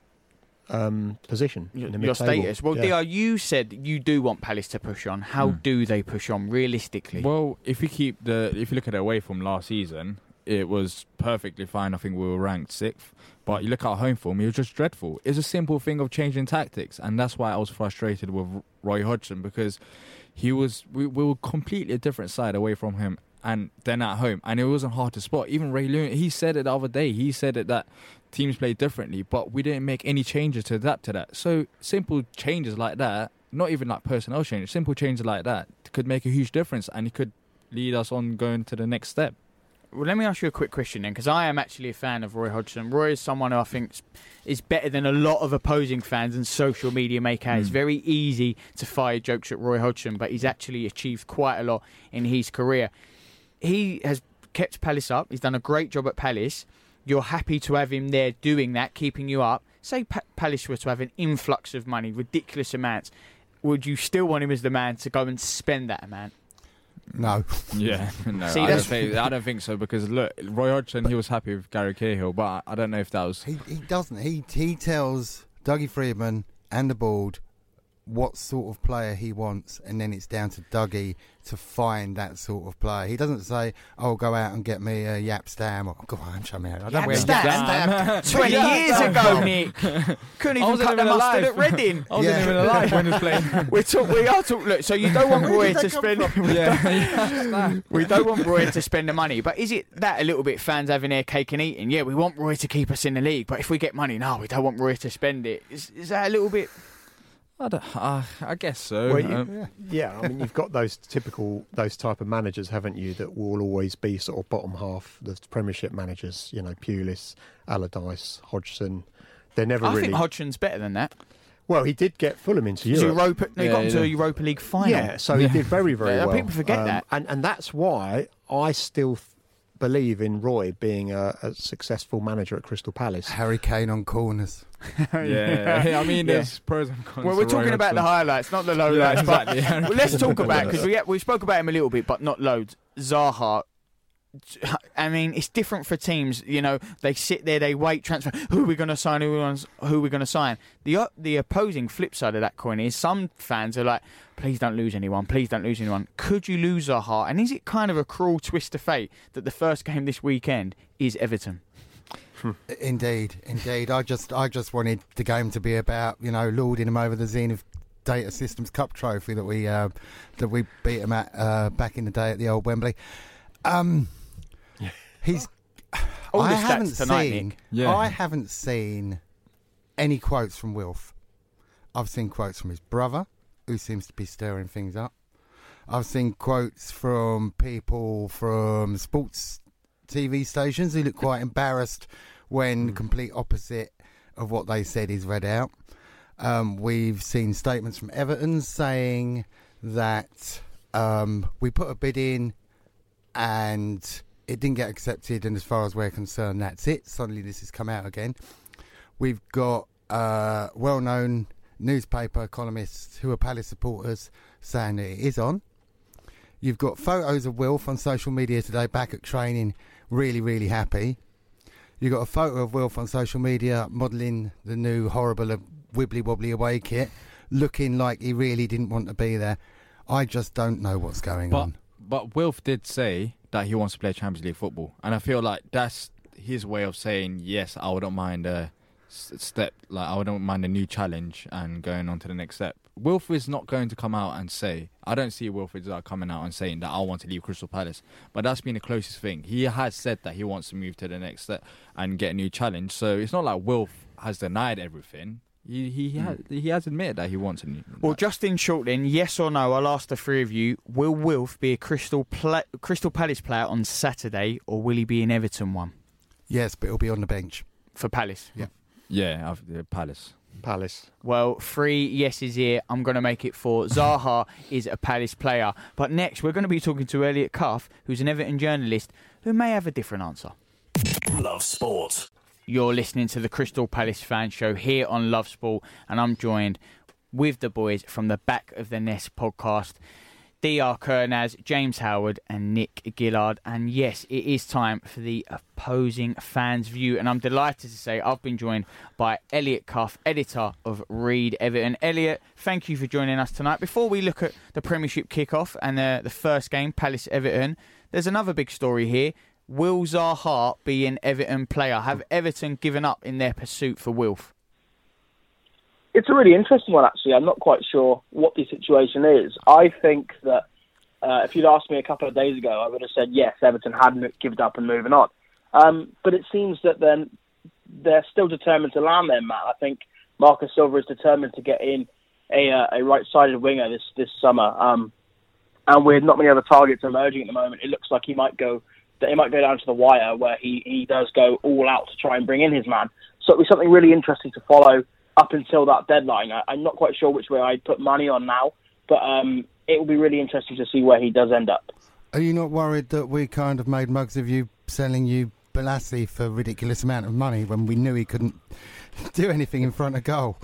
Um, position in the your mid-table. status. Well, yeah. D R, you said you do want Palace to push on. How Mm. do they push on realistically? Well, if you keep the if you look at it away from last season, it was perfectly fine. I think we were ranked sixth. But you look at our home form, it was just dreadful. It's a simple thing of changing tactics, and that's why I was frustrated with Roy Hodgson, because he was we, we were completely a different side away from him, and then at home, and it wasn't hard to spot. Even Ray Lewin, he said it the other day. He said it that teams play differently, but we didn't make any changes to adapt to that. So simple changes like that, not even like personnel changes, simple changes like that could make a huge difference, and it could lead us on going to the next step. Well, let me ask you a quick question then, because I am actually a fan of Roy Hodgson. Roy is someone who I think is better than a lot of opposing fans and social media make out. Mm. It's very easy to fire jokes at Roy Hodgson, but he's actually achieved quite a lot in his career. He has kept Palace up. He's done a great job at Palace. You're happy to have him there doing that, keeping you up. Say pa- Palace were to have an influx of money, ridiculous amounts. Would you still want him as the man to go and spend that amount? No. Yeah, no, See, I, don't think, I don't think so, because look, Roy Hodgson, he was happy with Gary Cahill, but I don't know if that was... He, he doesn't. He he tells Dougie Freedman and the board what sort of player he wants, and then it's down to Dougie to find that sort of player. He doesn't say, "Oh, go out and get me a Yap Stam," or "Go on, show me out." I don't Yap Stam. Twenty years ago, Nick. Couldn't even cut the mustard at Reading. I wasn't yeah. even alive when he was playing. we talk. We are talking. Look, so you don't want Roy to spend. we, yeah. don't, we don't want Roy to spend the money, but is it that a little bit fans having their cake and eating? Yeah, we want Roy to keep us in the league, but if we get money, no, we don't want Roy to spend it. Is, is that a little bit? I, don't, uh, I guess so. Well, you, um, yeah. yeah, I mean, you've got those typical, those type of managers, haven't you, that will always be sort of bottom half, the Premiership managers, you know, Pulis, Allardyce, Hodgson. They're never I really... I think Hodgson's better than that. Well, he did get Fulham into Europe. Europa, no, he yeah, got into yeah. a Europa League final. Yeah, so he yeah. did very, very yeah, well. People forget um, that. And, and that's why I still... Th- believe in Roy being a, a successful manager at Crystal Palace. Harry Kane on corners. yeah. yeah, I mean, Yeah. there's pros and cons. Well, we're talking Roy about the Hodgson. highlights, not the lowlights. Yeah, but exactly. well, let's talk about, because we, we spoke about him a little bit, but not loads. Zaha. I mean, it's different for teams. You know, they sit there, they wait, transfer. Who are we going to sign? Who are who are we going to sign? The uh, the opposing flip side of that coin is some fans are like, please don't lose anyone. Please don't lose anyone. Could you lose Zaha? And is it kind of a cruel twist of fate that the first game this weekend is Everton? Indeed, indeed. I just, I just wanted the game to be about, you know, lording him over the Zenith Data Systems Cup trophy that we, uh, that we beat him at uh, back in the day at the old Wembley. Um, he's. All I the haven't stats tonight, seen. Nick. Yeah. I haven't seen any quotes from Wilf. I've seen quotes from his brother, who seems to be stirring things up. I've seen quotes from people from sports T V stations who look quite embarrassed when the complete opposite of what they said is read out. Um, we've seen statements from Everton saying that um, we put a bid in and it didn't get accepted, and as far as we're concerned, that's it. Suddenly this has come out again. We've got uh, well-known newspaper columnists who are Palace supporters saying that it is on. You've got photos of Wilf on social media today back at training, really, really happy. You've got a photo of Wilf on social media modelling the new horrible wibbly-wobbly away kit, looking like he really didn't want to be there. I just don't know what's going but, on. But Wilf did say that he wants to play Champions League football, and I feel like that's his way of saying, yes, I wouldn't mind a step, like I wouldn't mind a new challenge and going on to the next step. Wilf is not going to come out and say, I don't see Wilfred Zaha coming out and saying that I want to leave Crystal Palace, but that's been the closest thing. He has said that he wants to move to the next step and get a new challenge, so it's not like Wilf has denied everything. He he, mm. has, he has admitted that he wants a new... Well, just in short then, yes or no, I'll ask the three of you, will Wilf be a Crystal, Pla- Crystal Palace player on Saturday, or will he be an Everton one? Yes, but he'll be on the bench. For Palace? Yeah. Yeah, after Palace. Palace. Well, three yeses here. I'm going to make it four. Zaha is a Palace player. But next, we're going to be talking to Elliot Cuff, who's an Everton journalist, who may have a different answer. Love Sport. You're listening to the Crystal Palace Fan Show here on Love Sport, and I'm joined with the boys from the Back of the Nest podcast, D R Kernaz, James Howard and Nick Gillard. And yes, it is time for the opposing fans' view, and I'm delighted to say I've been joined by Elliot Cuff, editor of Read Everton. Elliot, thank you for joining us tonight. Before we look at the Premiership kick-off and the, the first game, Palace-Everton, there's another big story here. Will Zaha be an Everton player? Have Everton given up in their pursuit for Wilf? It's a really interesting one, actually. I'm not quite sure what the situation is. I think that uh, if you'd asked me a couple of days ago, I would have said, yes, Everton had given up and moving on. Um, but it seems that then they're still determined to land there, Matt. I think Marcus Silva is determined to get in a uh, a right-sided winger this this summer, um, and with not many other targets emerging at the moment, it looks like he might go he might go down to the wire where he, he does go all out to try and bring in his man. So it'll be something really interesting to follow up until that deadline. I, I'm not quite sure which way I'd put money on now, but um, it will be really interesting to see where he does end up. Are you not worried that we kind of made mugs of you selling you Balassi for a ridiculous amount of money when we knew he couldn't do anything in front of goal?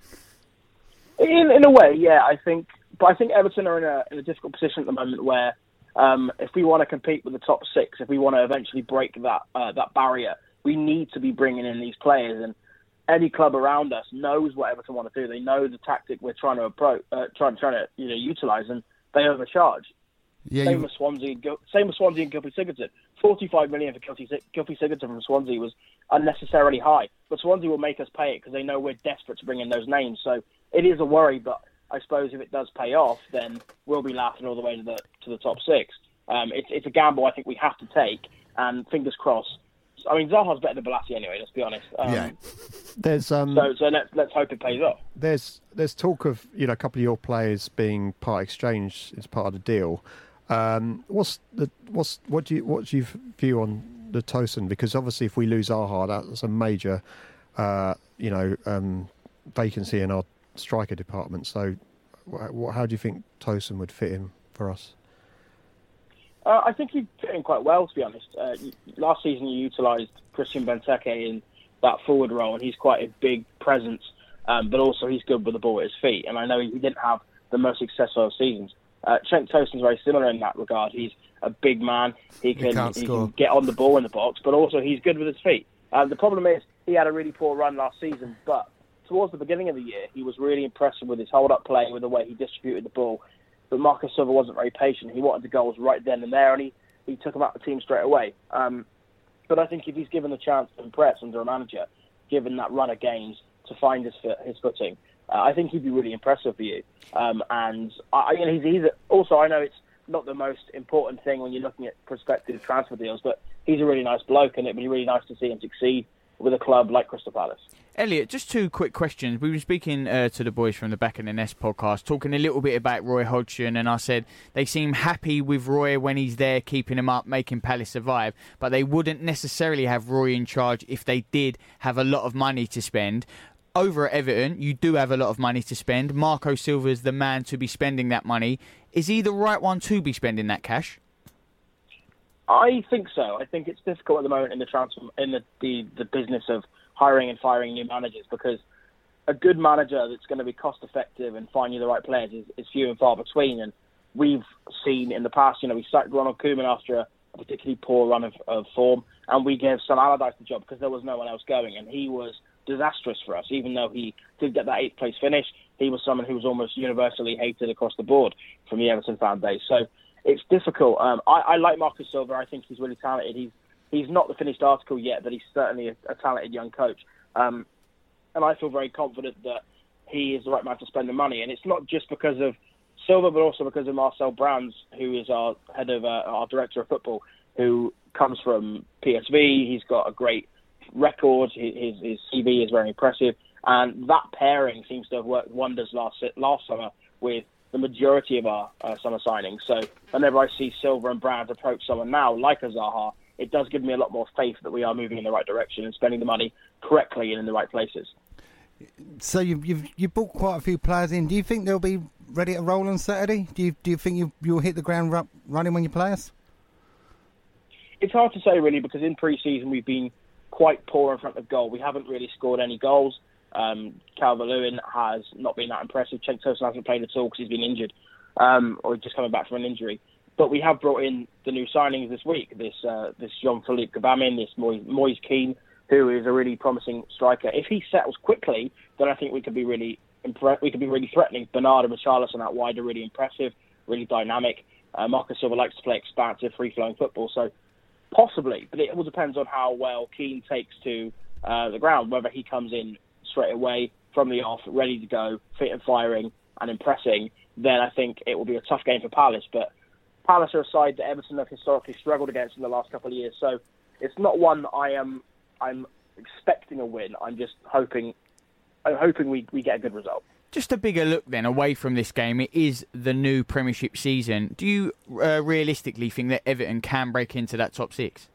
In in a way, yeah, I think. But I think Everton are in a, in a difficult position at the moment where um, if we want to compete with the top six, if we want to eventually break that uh, that barrier, we need to be bringing in these players. And any club around us knows what Everton want to do. They know the tactic we're trying to approach, uh, trying trying to you know utilise, and they overcharge. Yeah, same you... with Swansea, same with Swansea and Gylfi Sigurdsson. Forty-five million for Gylfi Sigurdsson from Swansea was unnecessarily high, but Swansea will make us pay it because they know we're desperate to bring in those names. So it is a worry, but I suppose if it does pay off, then we'll be laughing all the way to the to the top six. Um, it's it's a gamble I think we have to take, and fingers crossed. I mean, Zaha's better than Balassi anyway. Let's be honest. Um, yeah. There's um. So so let's let's hope it pays off. There's there's talk of you know a couple of your players being part exchange as part of the deal. Um, what's the what's what do you what do you view on the Tosun? Because obviously, if we lose Zaha, that's a major uh, you know um, vacancy in our striker department. So, wh- how do you think Tosun would fit in for us? Uh, I think he'd fit in quite well, to be honest. Uh, last season, you utilised Christian Benteke in that forward role, and he's quite a big presence, um, but also he's good with the ball at his feet. And I know he didn't have the most successful of seasons. Uh, Cenk Tosun's very similar in that regard. He's a big man. He can, he, he can get on the ball in the box, but also he's good with his feet. Uh, the problem is he had a really poor run last season, but towards the beginning of the year, he was really impressive with his hold-up play, with the way he distributed the ball. But Marcus Silva wasn't very patient. He wanted the goals right then and there, and he, he took him out of the team straight away. Um, but I think if he's given the chance to impress under a manager, given that run of games to find his his footing, uh, I think he'd be really impressive for you. Um, and I, you know, he's, he's also, I know it's not the most important thing when you're looking at prospective transfer deals, but he's a really nice bloke, and it'd be really nice to see him succeed with a club like Crystal Palace. Elliot, just two quick questions. We were speaking uh, to the boys from the Back of the Nest podcast, talking a little bit about Roy Hodgson, and I said they seem happy with Roy when he's there, keeping him up, making Palace survive, but they wouldn't necessarily have Roy in charge if they did have a lot of money to spend. Over at Everton, you do have a lot of money to spend. Marco Silva is the man to be spending that money. Is he the right one to be spending that cash? I think so. I think it's difficult at the moment in the transfer, in the, the, the business of hiring and firing new managers, because a good manager that's going to be cost effective and find you the right players is, is few and far between. And we've seen in the past, you know, we sacked Ronald Koeman after a, a particularly poor run of, of form, and we gave Sam Allardyce the job because there was no one else going, and he was disastrous for us. Even though he did get that eighth place finish, he was someone who was almost universally hated across the board from the Everton fan base. So it's difficult. Um, I, I like Marcus Silva. I think he's really talented. He's He's not the finished article yet, but he's certainly a, a talented young coach. Um, and I feel very confident that he is the right man to spend the money. And it's not just because of Silva, but also because of Marcel Brands, who is our head of, uh, our director of football, who comes from P S V. He's got a great record. His, his C V is very impressive. And that pairing seems to have worked wonders last last summer with the majority of our uh, summer signings. So whenever I see Silva and Brands approach someone now, like a Zaha, it does give me a lot more faith that we are moving in the right direction and spending the money correctly and in the right places. So you've you've you brought quite a few players in. Do you think they'll be ready to roll on Saturday? Do you do you think you you'll hit the ground ru- running when you play us? It's hard to say really, because in pre-season we've been quite poor in front of goal. We haven't really scored any goals. Um, Calvert-Lewin has not been that impressive. Cenk Tosun hasn't played at all because he's been injured, um, or just coming back from an injury. But we have brought in the new signings this week. This uh, this Jean-Philippe Gbamin, this Moise, Moise Kean, who is a really promising striker. If he settles quickly, then I think we could be really impre- we could be really threatening. Bernard and Richarlison out wide are really impressive, really dynamic. Uh, Marcus Silva likes to play expansive, free-flowing football, so possibly. But it all depends on how well Kean takes to uh, the ground, whether he comes in straight away from the off, ready to go, fit and firing and impressing. Then I think it will be a tough game for Palace, but Palace are a side that Everton have historically struggled against in the last couple of years, so it's not one that I am I'm expecting a win. I'm just hoping, I'm hoping we, we get a good result. Just a bigger look then away from this game. It is the new Premiership season. Do you uh, realistically think that Everton can break into that top six?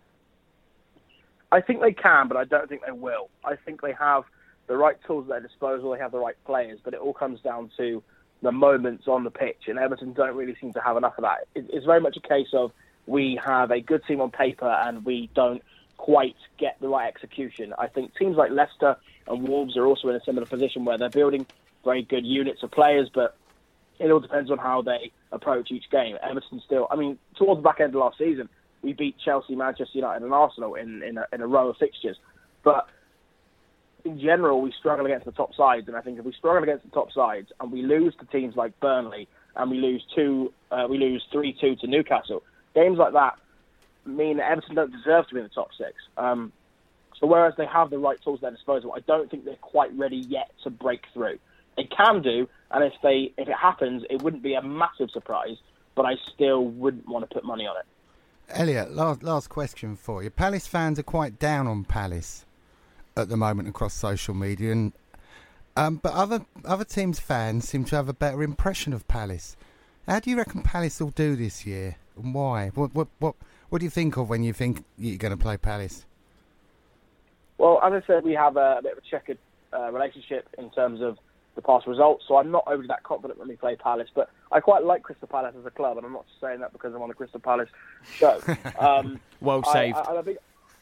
I think they can, but I don't think they will. I think they have the right tools at their disposal. They have the right players, but it all comes down to the moments on the pitch, and Everton don't really seem to have enough of that. It, it's very much a case of we have a good team on paper and we don't quite get the right execution. I think teams like Leicester and Wolves are also in a similar position where they're building very good units of players, but it all depends on how they approach each game. Everton still, I mean, towards the back end of last season, we beat Chelsea, Manchester United and Arsenal in, in, a, in a row of fixtures. But in general, we struggle against the top sides, and I think if we struggle against the top sides and we lose to teams like Burnley and we lose two, uh, we lose three two to Newcastle, games like that mean that Everton don't deserve to be in the top six. Um, so whereas they have the right tools at their disposal, I don't think they're quite ready yet to break through. They can do, and if they if it happens, it wouldn't be a massive surprise, but I still wouldn't want to put money on it. Elliot, last, last question for you. Palace fans are quite down on Palace at the moment across social media, and um, but other other teams' fans seem to have a better impression of Palace. How do you reckon Palace will do this year, and why? What what what what do you think of when you think you're going to play Palace? Well, as I said, we have a, a bit of a checkered uh, relationship in terms of the past results, so I'm not overly that confident when we play Palace, but I quite like Crystal Palace as a club, and I'm not just saying that because I'm on a Crystal Palace show. Um, well saved. I, I, I'm, a big,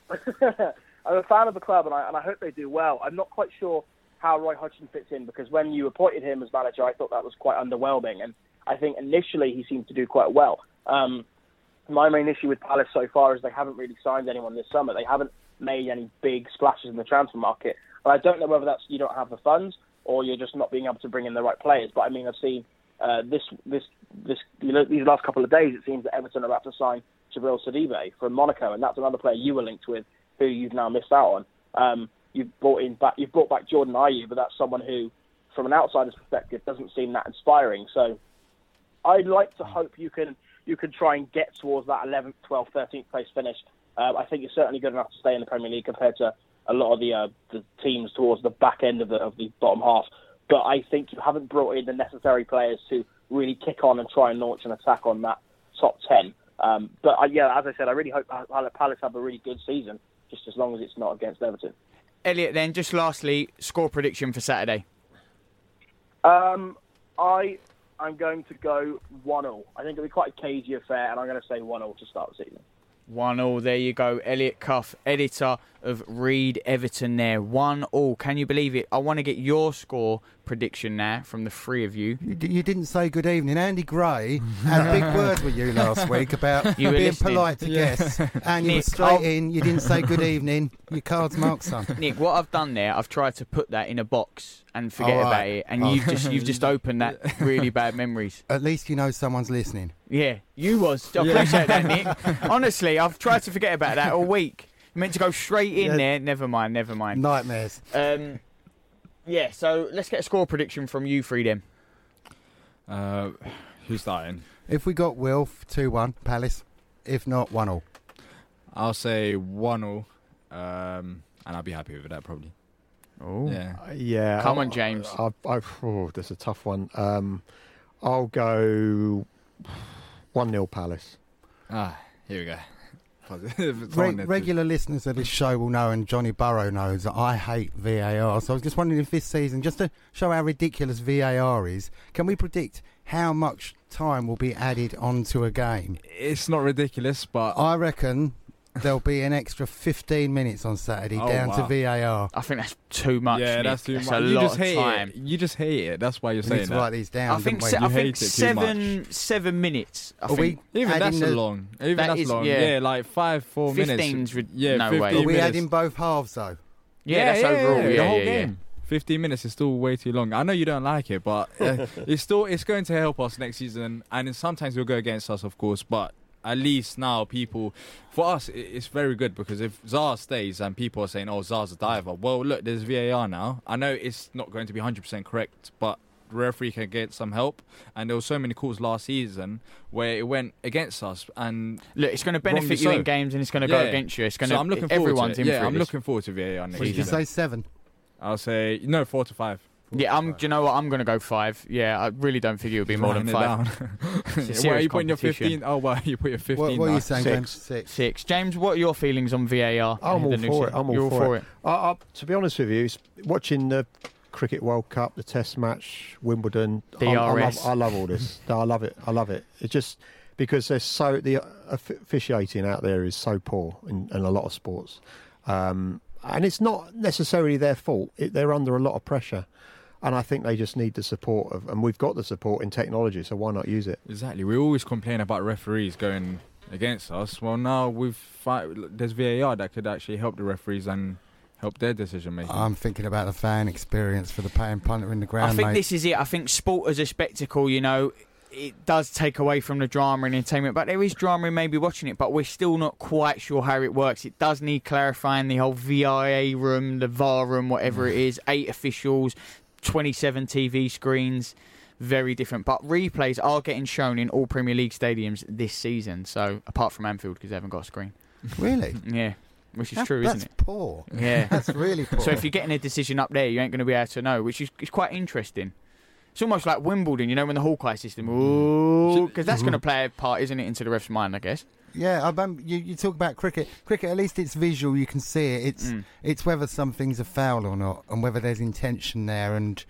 I'm a fan of the club, and I, and I hope they do well. I'm not quite sure how Roy Hodgson fits in, because when you appointed him as manager, I thought that was quite underwhelming, and I think initially he seemed to do quite well. Um, my main issue with Palace so far is they haven't really signed anyone this summer. They haven't made any big splashes in the transfer market, and I don't know whether that's you don't have the funds or you're just not being able to bring in the right players. But I mean, I've seen uh, this, this, this, you know, these last couple of days, it seems that Everton are about to sign Jibril Sidibe from Monaco, and that's another player you were linked with, who you've now missed out on. Um, you've brought in back, you've brought back Jordan Ayew, but that's someone who, from an outsider's perspective, doesn't seem that inspiring. So, I'd like to hope you can, you can try and get towards that eleventh, twelfth, thirteenth place finish. Uh, I think you're certainly good enough to stay in the Premier League compared to a lot of the uh, the teams towards the back end of the of the bottom half. But I think you haven't brought in the necessary players to really kick on and try and launch an attack on that top ten. Um, but uh, yeah, as I said, I really hope Palace have a really good season, just as long as it's not against Everton. Elliot, then, just lastly, score prediction for Saturday. Um, I I'm going to go one all. I think it'll be quite a cagey affair, and I'm going to say one all to start the season. one all, there you go. Elliot Cuff, editor of Read Everton there. one all. Can you believe it? I want to get your score prediction now from the three of you. You, you didn't say good evening. Andy Gray had a big word with you last week about you being listening. polite to Yeah. guests. And you Nick, were straight I'll... in. You didn't say good evening. Your card's marked, son. Nick, what I've done there, I've tried to put that in a box and forget All right. about it. And Oh. you've just you've just opened that really bad memories. At least you know someone's listening. Yeah, you was. I appreciate that, Nick. Honestly, I've tried to forget about that all week. Meant to go straight in Yeah. there. Never mind, never mind. Nightmares. Um, yeah, so let's get a score prediction from you three then. Uh, who's starting? If we got Will, two one, Palace. If not, one all. I'll say one all, um, and I'll be happy with that probably. Oh, yeah, Uh, yeah. Come I- on, James. I, I, I, oh, that's a tough one. Um, I'll go one nil Palace. Ah, here we go. Positive. Re- regular listeners of this show will know, and Johnny Burrow knows, that I hate V A R. So I was just wondering if this season, just to show how ridiculous V A R is, can we predict how much time will be added onto a game? It's not ridiculous, but I reckon there'll be an extra fifteen minutes on Saturday Oh, down to wow. V A R. I think that's too much. yeah, Nick. that's too that's much. a You lot just of hate time. it. You just hate it. That's why you're We saying need to that. write these down. I think don't we? se- I You think hate it too seven seven minutes. I Are think we Even adding that's the- long. Even That that's is- long. yeah. Yeah. like five, four fifteen's minutes. rid- yeah, no fifteen way. Are we minutes. adding both halves though? yeah, that's overall. yeah, Yeah, the whole yeah, yeah. game. Fifteen minutes is still way too long. I know you don't like it, but uh, it's still it's going to help us next season. And then sometimes it'll go against us, of course. But at least now, people, for us, it- it's very good because if Zaha stays and people are saying, "Oh, Zaha's a diver," well, look, there's V A R now. I know it's not going to be one hundred percent correct, but the referee can get some help. And there were so many calls last season where it went against us. And look, it's going to benefit you so. in games, and it's going to yeah. go against you. It's going so to. I'm looking forward everyone's to it. in Yeah, for I'm this. looking forward to V A R next What did you say, seven? I'll say no, four to five. Yeah, I'm. Do you know what? I'm going to go five. Yeah, I really don't think it would be more than five. Why are you putting your fifteen? Oh, well, you put your fifteen. What, what are you saying, Six. James? Six. Six. James, what are your feelings on V A R? I'm all for it. I'm all You're for, all for it. it. I, I, to be honest with you, it's watching the Cricket World Cup, the Test match, Wimbledon. D R S. I, I, love, I love all this. I love it. I love it. It just because there's so the officiating out there is so poor in, in a lot of sports, um, and it's not necessarily their fault. It, they're under a lot of pressure. And I think they just need the support of, and we've got the support in technology, so why not use it? Exactly. We always complain about referees going against us. Well, now we've fight, there's V A R that could actually help the referees and help their decision making. I'm thinking about the fan experience for the paying punter in the ground. I think mate. this is it. I think sport as a spectacle, you know, it does take away from the drama and entertainment, but there is drama in maybe watching it, but we're still not quite sure how it works. It does need clarifying, the whole V I A room, the V A R room, whatever it is, eight officials, twenty-seven T V screens, very different. But replays are getting shown in all Premier League stadiums this season, so apart from Anfield because they haven't got a screen. Really? Yeah, which is that, true, that's isn't it? That's poor. Yeah. That's really poor. So if you're getting a decision up there, you ain't going to be able to know, which is, is quite interesting. It's almost like Wimbledon, you know, when the Hawkeye system, because that's going to play a part, isn't it, into the ref's mind, I guess. Yeah, I, um, you, you talk about cricket. Cricket, at least it's visual. You can see it. It's Mm. it's whether some things are foul or not, and whether there's intention there. And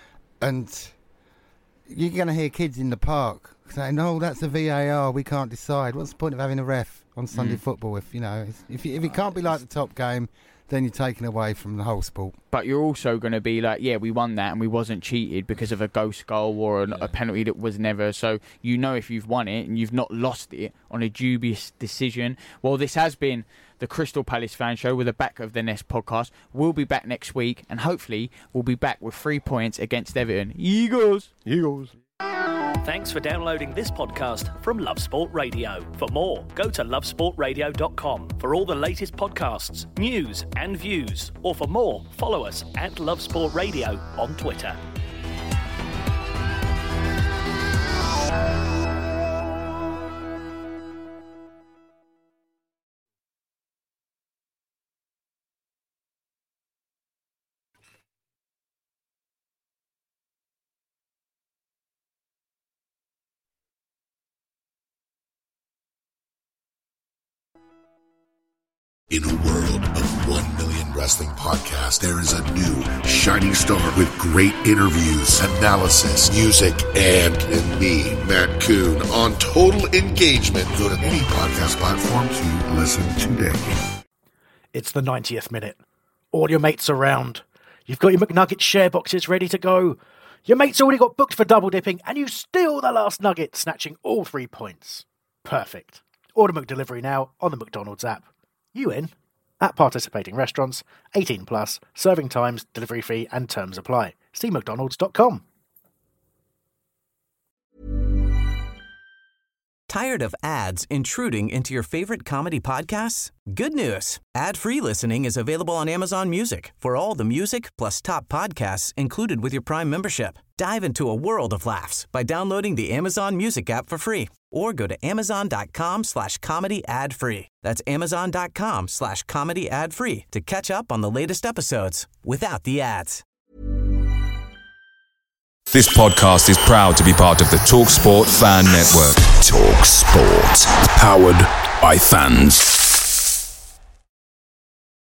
and you're going to hear kids in the park saying, "No, that's a V A R. We can't decide." What's the point of having a ref on Sunday Mm. football if you know if if it can't be like the top game? Then you're taken away from the whole sport. But you're also going to be like, yeah, we won that and we wasn't cheated because of a ghost goal or an, Yeah. a penalty that was never. So you know if you've won it and you've not lost it on a dubious decision. Well, this has been the Crystal Palace Fan Show with the Back of the Nest podcast. We'll be back next week and hopefully we'll be back with three points against Everton. Eagles! Eagles. Thanks for downloading this podcast from Love Sport Radio. For more, go to love sport radio dot com for all the latest podcasts, news and views. Or for more, follow us at Love Sport Radio on Twitter. In a world of one million wrestling podcasts, there is a new shining star with great interviews, analysis, music, and, and me, Matt Coon, on total engagement. Go to any podcast platform to listen today. It's the ninetieth minute. All your mates around. You've got your McNugget share boxes ready to go. Your mate's already got booked for double dipping, and you steal the last nugget, snatching all three points. Perfect. Order McDelivery now on the McDonald's app. You in? At participating restaurants, eighteen plus, serving times, delivery fee and terms apply. See mcdonalds dot com. Tired of ads intruding into your favorite comedy podcasts? Good news. Ad-free listening is available on Amazon Music for all the music plus top podcasts included with your Prime membership. Dive into a world of laughs by downloading the Amazon Music app for free or go to amazon.com slash comedy ad free. That's amazon.com slash comedy ad free to catch up on the latest episodes without the ads. This podcast is proud to be part of the TalkSport Fan Network. TalkSport. Powered by fans.